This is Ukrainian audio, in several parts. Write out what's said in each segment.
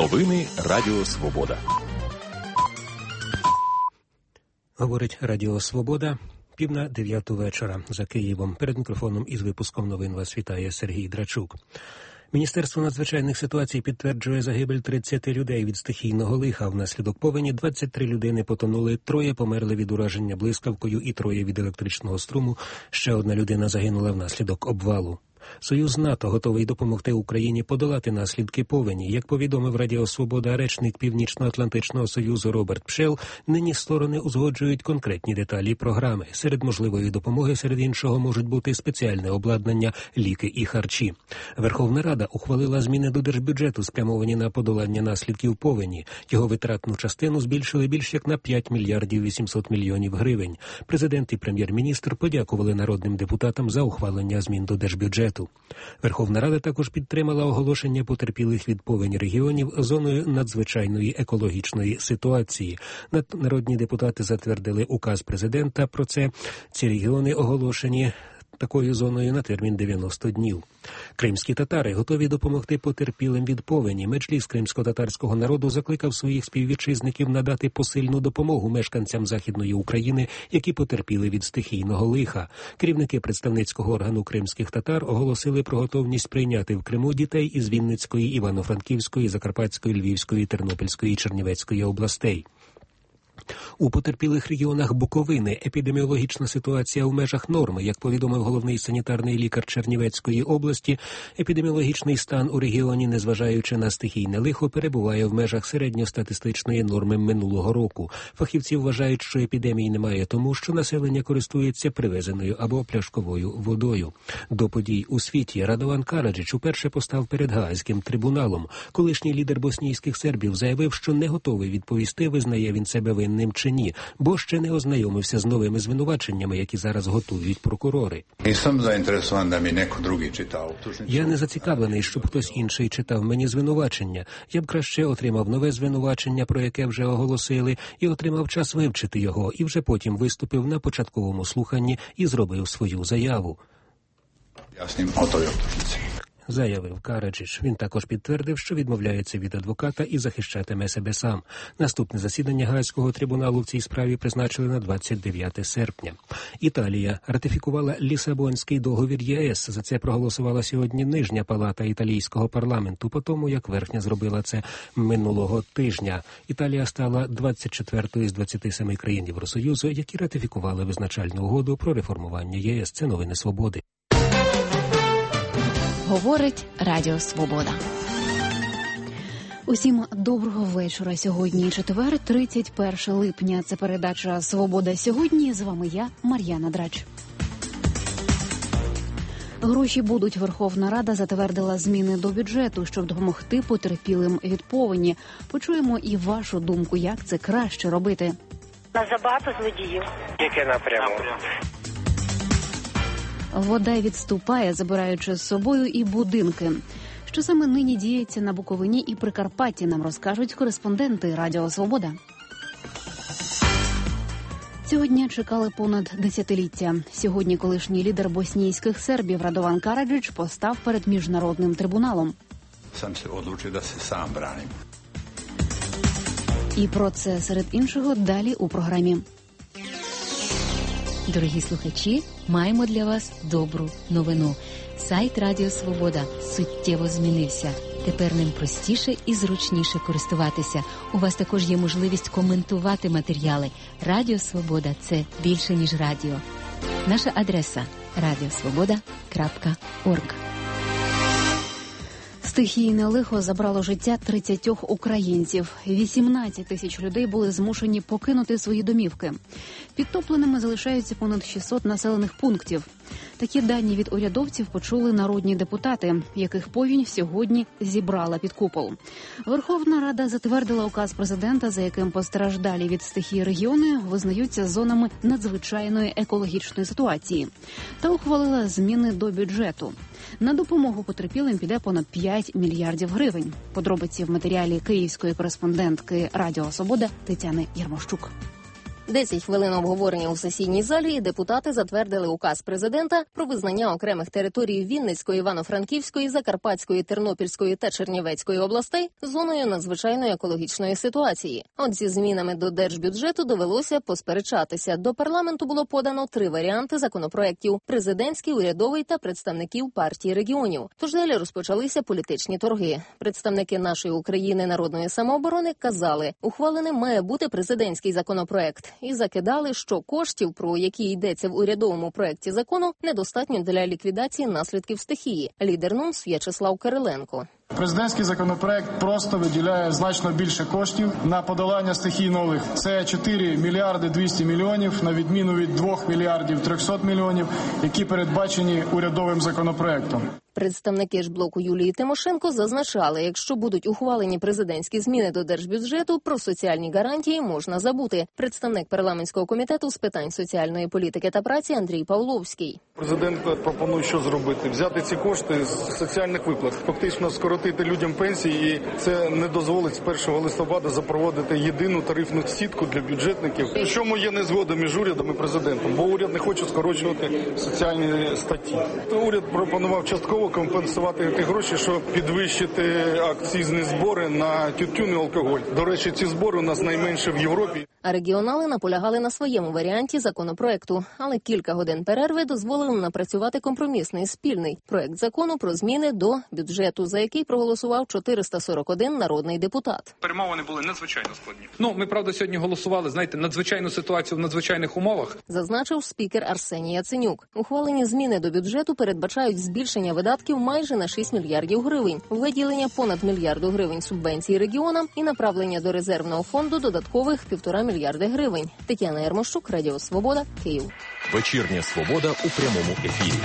Новини Радіо Свобода. Говорить Радіо Свобода. 8:45 вечора за Києвом. Перед мікрофоном із випуском новин вас вітає Сергій Драчук. Міністерство надзвичайних ситуацій підтверджує загибель 30 людей від стихійного лиха. Внаслідок повені 23 людини потонули, 3 померли від ураження блискавкою і 3 від електричного струму. Ще 1 людина загинула внаслідок обвалу. Союз НАТО готовий допомогти Україні подолати наслідки повені. Як повідомив Радіо Свобода речник Північно-Атлантичного Союзу Роберт Пшел, нині сторони узгоджують конкретні деталі програми. Серед можливої допомоги, серед іншого, можуть бути спеціальне обладнання, ліки і харчі. Верховна Рада ухвалила зміни до держбюджету, спрямовані на подолання наслідків повені. Його витратну частину збільшили більш як на 5 мільярдів 800 мільйонів гривень. Президент і прем'єр-міністр подякували народним депутатам за ухвалення змін до держбюджету. Верховна Рада також підтримала оголошення потерпілих від повені регіонів зоною надзвичайної екологічної ситуації. Народні депутати затвердили указ президента про це. Ці регіони оголошені такою зоною на термін 90 днів. Кримські татари готові допомогти потерпілим від повені. Меджліс кримсько-татарського народу закликав своїх співвітчизників надати посильну допомогу мешканцям Західної України, які потерпіли від стихійного лиха. Керівники представницького органу кримських татар оголосили про готовність прийняти в Криму дітей із Вінницької, Івано-Франківської, Закарпатської, Львівської, Тернопільської і Чернівецької областей. У потерпілих регіонах Буковини епідеміологічна ситуація в межах норми. Як повідомив головний санітарний лікар Чернівецької області, епідеміологічний стан у регіоні, незважаючи на стихійне лихо, перебуває в межах середньостатистичної норми минулого року. Фахівці вважають, що епідемії немає тому, що населення користується привезеною або пляшковою водою. До подій у світі Радован Караджич уперше постав перед Гаазьким трибуналом. Колишній лідер боснійських сербів заявив, що не готовий відповісти, визнає він себе винним чи ні, бо ще не ознайомився з новими звинуваченнями, які зараз готують прокурори. Я не зацікавлений, щоб хтось інший читав мені звинувачення. Я б краще отримав нове звинувачення, про яке вже оголосили, і отримав час вивчити його, і вже потім виступив на початковому слуханні і зробив свою заяву. Заявив Караджич. Він також підтвердив, що відмовляється від адвоката і захищатиме себе сам. Наступне засідання Гаазького трибуналу в цій справі призначили на 29 серпня. Італія ратифікувала Лісабонський договір ЄС. За це проголосувала сьогодні нижня палата італійського парламенту, по тому, як верхня зробила це минулого тижня. Італія стала 24-ю з 27 країн Євросоюзу, які ратифікували визначальну угоду про реформування ЄС. Це новини Свободи. Говорить Радіо Свобода. Усім доброго вечора. Сьогодні четвер, 31 липня. Це передача «Свобода сьогодні». З вами я, Мар'яна Драч. Гроші будуть. Верховна Рада затвердила зміни до бюджету, щоб допомогти потерпілим від повені. Почуємо і вашу думку, як це краще робити. Забагато злодіїв. Яке напряму? Вода відступає, забираючи з собою і будинки. Що саме нині діється на Буковині і Прикарпатті, нам розкажуть кореспонденти Радіо Свобода. Цього дня чекали понад десятиліття. Сьогодні колишній лідер боснійських сербів Радован Караджич постав перед міжнародним трибуналом. Сам се одлучив да се сам браним. І про це, серед іншого, далі у програмі. Дорогі слухачі, маємо для вас добру новину. Сайт Радіо Свобода суттєво змінився. Тепер ним простіше і зручніше користуватися. У вас також є можливість коментувати матеріали. Радіо Свобода – це більше, ніж радіо. Наша адреса – radiosvoboda.org. Стихійне лихо забрало життя 30 українців. 18 тисяч людей були змушені покинути свої домівки. Підтопленими залишаються понад 600 населених пунктів. Такі дані від урядовців почули народні депутати, яких повінь сьогодні зібрала під купол. Верховна Рада затвердила указ президента, за яким постраждалі від стихії регіони визнаються зонами надзвичайної екологічної ситуації, та ухвалила зміни до бюджету. На допомогу потерпілим піде понад 5 мільярдів гривень. Подробиці в матеріалі київської кореспондентки Радіо Свобода Тетяни Ярмощук. 10 хвилин обговорення у сесійній залі, і депутати затвердили указ президента про визнання окремих територій Вінницької, Івано-Франківської, Закарпатської, Тернопільської та Чернівецької областей зоною надзвичайної екологічної ситуації. От зі змінами до держбюджету довелося посперечатися. До парламенту було подано 3 варіанти законопроєктів – президентський, урядовий та представників партії регіонів. Тож далі розпочалися політичні торги. Представники нашої України народної самооборони казали, ухваленим має бути президентський законопроєкт. І закидали, що коштів, про які йдеться в урядовому проєкті закону, недостатньо для ліквідації наслідків стихії. Лідер НУНС В'ячеслав Кириленко. Президентський законопроект просто виділяє значно більше коштів на подолання стихій нових. Це 4 мільярди 200 мільйонів, на відміну від 2 мільярдів 300 мільйонів, які передбачені урядовим законопроектом. Представники ж блоку Юлії Тимошенко зазначали, якщо будуть ухвалені президентські зміни до держбюджету, про соціальні гарантії можна забути. Представник парламентського комітету з питань соціальної політики та праці Андрій Павловський. Президент пропонує що зробити? Взяти ці кошти з соціальних виплат, фактично скоротити людям пенсії, і це не дозволить з 1 листопада запровадити єдину тарифну сітку для бюджетників. В чому є незгода між урядом і президентом? Бо уряд не хоче скорочувати соціальні статті. Уряд пропонував частково компенсувати ті гроші, щоб підвищити акцизні збори на тютюн і алкоголь. До речі, ці збори у нас найменші в Європі. А регіонали наполягали на своєму варіанті законопроекту, але кілька годин перерви дозволили напрацювати компромісний спільний проект закону про зміни до бюджету, за який проголосував 441 народний депутат. Перемовини були надзвичайно складні. Ми, правда, сьогодні голосували, надзвичайну ситуацію в надзвичайних умовах. Зазначив спікер Арсеній Яценюк. Ухвалені зміни до бюджету передбачають збільшення видатків майже на 6 мільярдів гривень, виділення понад мільярду гривень субвенцій регіонам і направлення до резервного фонду додаткових 1,5 мільярди гривень. Тетяна Ярмощук, Радіо Свобода, Київ. Вечірня Свобода у прямому ефірі.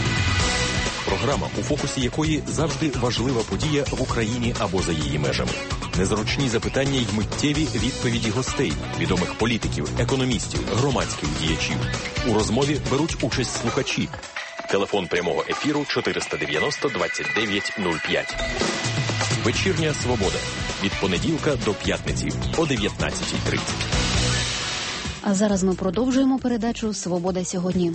Програма, у фокусі якої завжди важлива подія в Україні або за її межами. Незручні запитання й миттєві відповіді гостей, відомих політиків, економістів, громадських діячів. У розмові беруть участь слухачі. Телефон прямого ефіру 490 29 05. Вечірня Свобода. Від понеділка до п'ятниці о 19:30. А зараз ми продовжуємо передачу «Свобода сьогодні».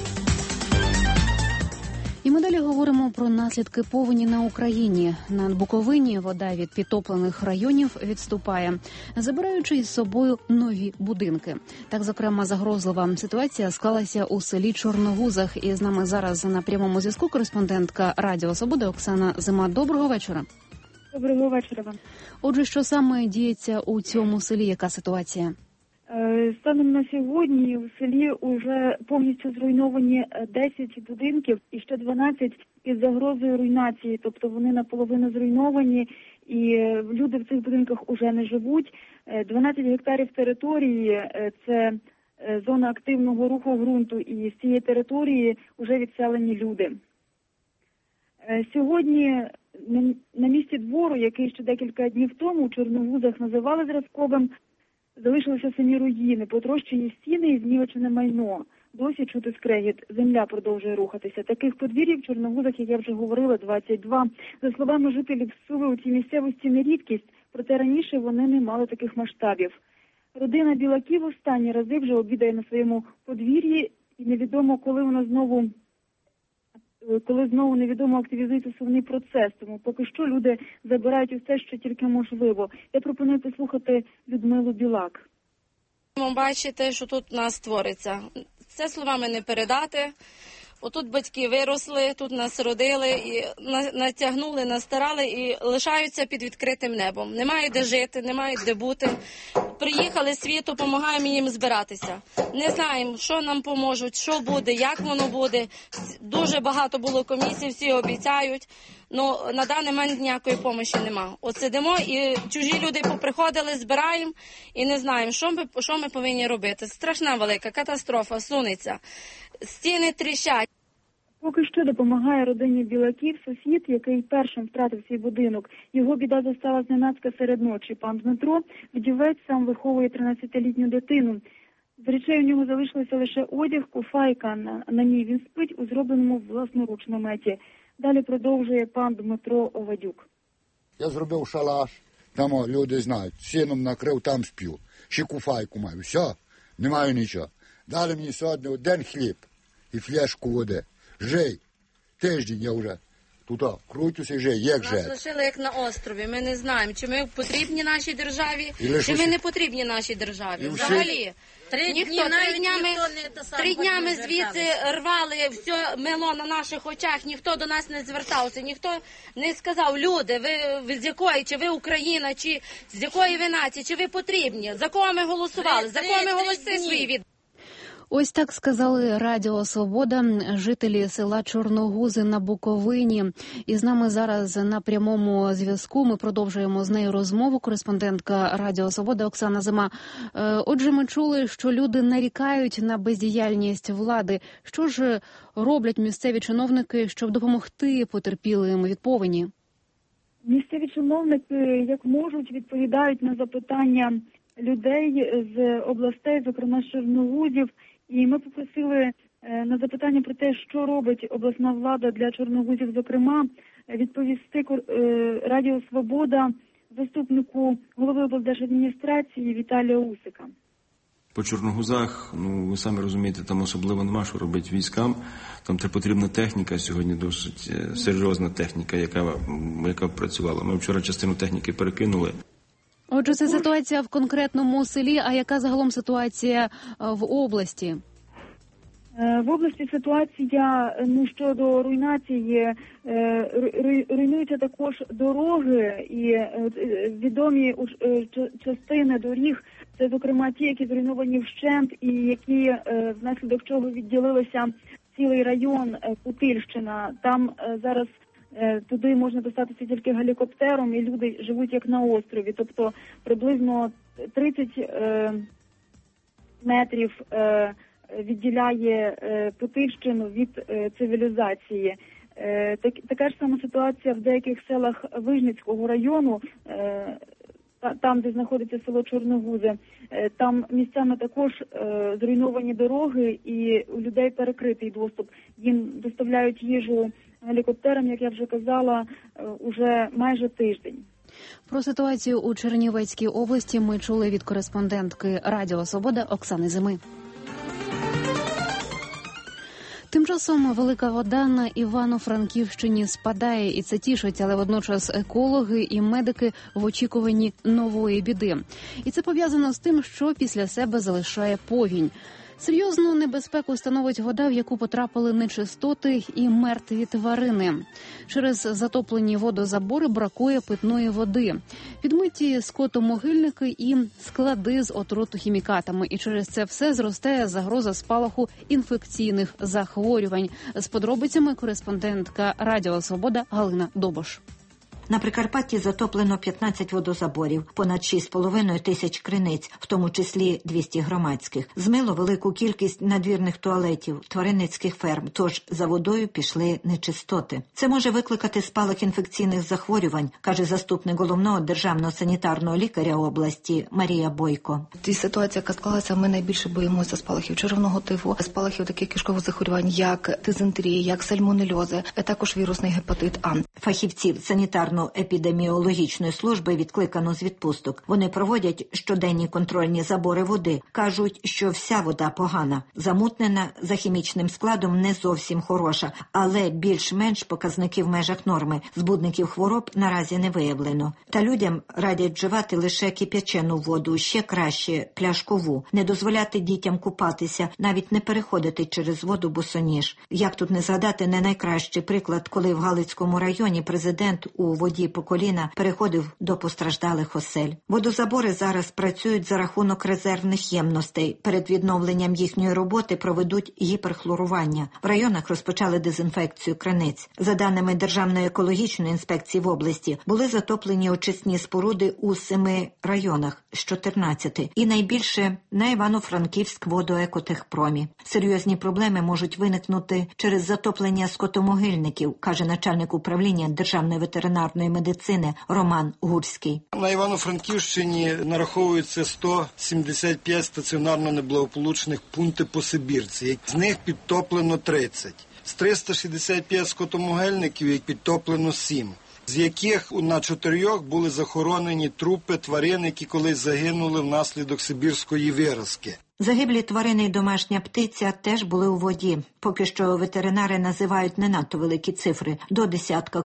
І ми далі говоримо про наслідки повені на Україні. На Буковині вода від підтоплених районів відступає, забираючи із собою нові будинки. Так, зокрема, загрозлива ситуація склалася у селі Чорногузах. І з нами зараз на прямому зв'язку кореспондентка Радіо Свобода Оксана Зима. Доброго вечора. Доброго вечора вам. Отже, що саме діється у цьому селі? Яка ситуація? Станом на сьогодні в селі вже повністю зруйновані 10 будинків і ще 12 під загрозою руйнації. Тобто вони наполовину зруйновані і люди в цих будинках уже не живуть. 12 гектарів території – це зона активного руху ґрунту, і з цієї території вже відселені люди. Сьогодні на місці двору, який ще декілька днів тому у Чорногузах називали зразковим, залишилися самі руїни, потрощені стіни і знівечене майно. Досі чути скрегіт, земля продовжує рухатися. Таких подвір'їв в Чорногузах, як я вже говорила, 22. За словами жителів Суви, у цій місцевості не рідкість, проте раніше вони не мали таких масштабів. Родина Білаків останні рази вже обідає на своєму подвір'ї, і невідомо, коли знову невідомо активізується сувний процес. Тому поки що люди забирають усе, що тільки можливо. Я пропоную послухати Людмилу Білак. Бачите, що тут у нас твориться. Це словами не передати. Отут батьки виросли, тут нас родили, і натягнули, настарали і лишаються під відкритим небом. Немає де жити, немає де бути. Приїхали світу, допомагаємо їм збиратися. Не знаємо, що нам поможуть, що буде, як воно буде. Дуже багато було комісій, всі обіцяють. Ну, на даний момент ніякої допомоги нема. От сидимо і чужі люди поприходили, збираємо і не знаємо, що ми повинні робити. Страшна велика катастрофа, сунеться. Стіни тріщать. Поки що допомагає родині Білаків сусід, який першим втратив свій будинок. Його біда застала зненацька серед ночі. Пан Дмитро, вдівець, сам виховує 13-літню дитину. З речей у нього залишилося лише одяг, куфайка. На ній він спить у зробленому власноруч наметі. Далі продовжує пан Дмитро Овадюк. Я зробив шалаш, там люди знають, сіном накрив, там спів. Ще куфайку маю, все. Не маю нічого. Дали мені сьогодні один хліб і фляжку води. Жий. Тиждень я вже тут крутюся і жий. Як жити? Нас лишили як на острові. Ми не знаємо, чи ми потрібні нашій державі, чи ми не потрібні нашій державі. Взагалі. Три днями звідси рвали все мело на наших очах, ніхто до нас не звертався, ніхто не сказав, люди, ви з якої, чи ви Україна, чи з якої ви нації, чи ви потрібні, за кого ми голосували, за кого ми голоси свої від. Ось так сказали Радіо Свобода жителі села Чорногузи на Буковині. І з нами зараз на прямому зв'язку. Ми продовжуємо з нею розмову. Кореспондентка Радіо Свобода Оксана Зима. Отже, ми чули, що люди нарікають на бездіяльність влади. Що ж роблять місцеві чиновники, щоб допомогти потерпілим від повені? Місцеві чиновники, як можуть, відповідають на запитання людей з областей, зокрема з Чорногузів. І ми попросили на запитання про те, що робить обласна влада для Чорногузів, зокрема, відповісти Радіо Свобода заступнику голови облдержадміністрації Віталія Усика. По Чорногузах, ви самі розумієте, там особливо нема що робити військам. Там потрібна техніка, сьогодні досить серйозна техніка, яка працювала. Ми вчора частину техніки перекинули. Отже, це ситуація в конкретному селі, а яка загалом ситуація в області? В області ситуація щодо руйнації, руйнуються також дороги і відомі частини доріг, це зокрема ті, які зруйновані вщент і які внаслідок чого відділилися цілий район Путильщина. Там зараз туди можна достатися тільки гелікоптером, і люди живуть як на острові. Тобто приблизно 30 метрів відділяє Путильщину від цивілізації. Така ж сама ситуація в деяких селах Вижницького району, там, де знаходиться село Чорногузи. Там місцями також зруйновані дороги і у людей перекритий доступ. Їм доставляють їжу гелікоптером, як я вже казала, уже майже тиждень. Про ситуацію у Чернівецькій області ми чули від кореспондентки Радіо Свобода Оксани Зими. Тим часом велика вода на Івано-Франківщині спадає, і це тішить, але водночас екологи і медики в очікуванні нової біди. І це пов'язано з тим, що після себе залишає повінь. Серйозну небезпеку становить вода, в яку потрапили нечистоти і мертві тварини. Через затоплені водозабори бракує питної води. Підмиті скотомогильники і склади з отрутохімікатами. І через це все зростає загроза спалаху інфекційних захворювань. З подробицями кореспондентка Радіо Свобода Галина Добош. На Прикарпатті затоплено 15 водозаборів, понад 6,5 тисяч криниць, в тому числі 200 громадських. Змило велику кількість надвірних туалетів, тваринницьких ферм, тож за водою пішли нечистоти. Це може викликати спалах інфекційних захворювань, каже заступник головного державного санітарного лікаря області Марія Бойко. Ті ситуації, яка склалася, ми найбільше боїмося спалахів червоного тифу, спалахів таких кишкових захворювань, як дизентерія, як сальмонельози, а також вірусний гепатит А. Фахівців санітарно-епідеміологічної служби відкликано з відпусток. Вони проводять щоденні контрольні забори води. Кажуть, що вся вода погана. Замутнена, за хімічним складом не зовсім хороша, але більш-менш показники в межах норми. Збудників хвороб наразі не виявлено. Та людям радять вживати лише кип'ячену воду, ще краще пляшкову. Не дозволяти дітям купатися, навіть не переходити через воду босоніж. Як тут не згадати не найкращий приклад, коли в Галицькому районі президент у воді по коліна переходив до постраждалих осель. Водозабори зараз працюють за рахунок резервних ємностей. Перед відновленням їхньої роботи проведуть гіперхлорування. В районах розпочали дезінфекцію криниць. За даними Державної екологічної інспекції в області, були затоплені очисні споруди у 7 районах з 14. І найбільше на Івано-Франківськ-Водоекотехпромі. Серйозні проблеми можуть виникнути через затоплення скотомогильників, каже начальник управління Державної ветеринарної медицини Роман Гурський. На Івано-Франківщині нараховується 175 стаціонарно неблагополучних пунктів по Сибірці. З них підтоплено 30. З 365 скотомогильників їх підтоплено 7. З яких на 4 були захоронені трупи тварин, які колись загинули внаслідок сибірської виразки. Загиблі тварини і домашня птиця теж були у воді. Поки що ветеринари називають не надто великі цифри – до 10